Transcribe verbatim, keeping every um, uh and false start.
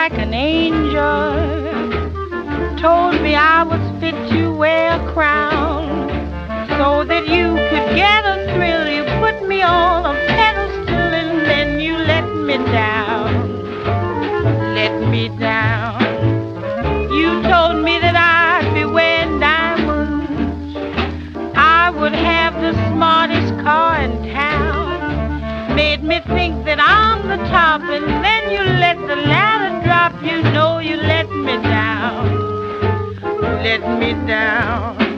like an angel. Told me I was fit to wear a crown, so that you could get a thrill. You put me on a pedestal and then you let me down, let me down. You told me that I'd be wearing diamonds, I would have the smartest car in town. Made me think that I'm the top, and then you let the ladder drop. You know you let me down, let me down.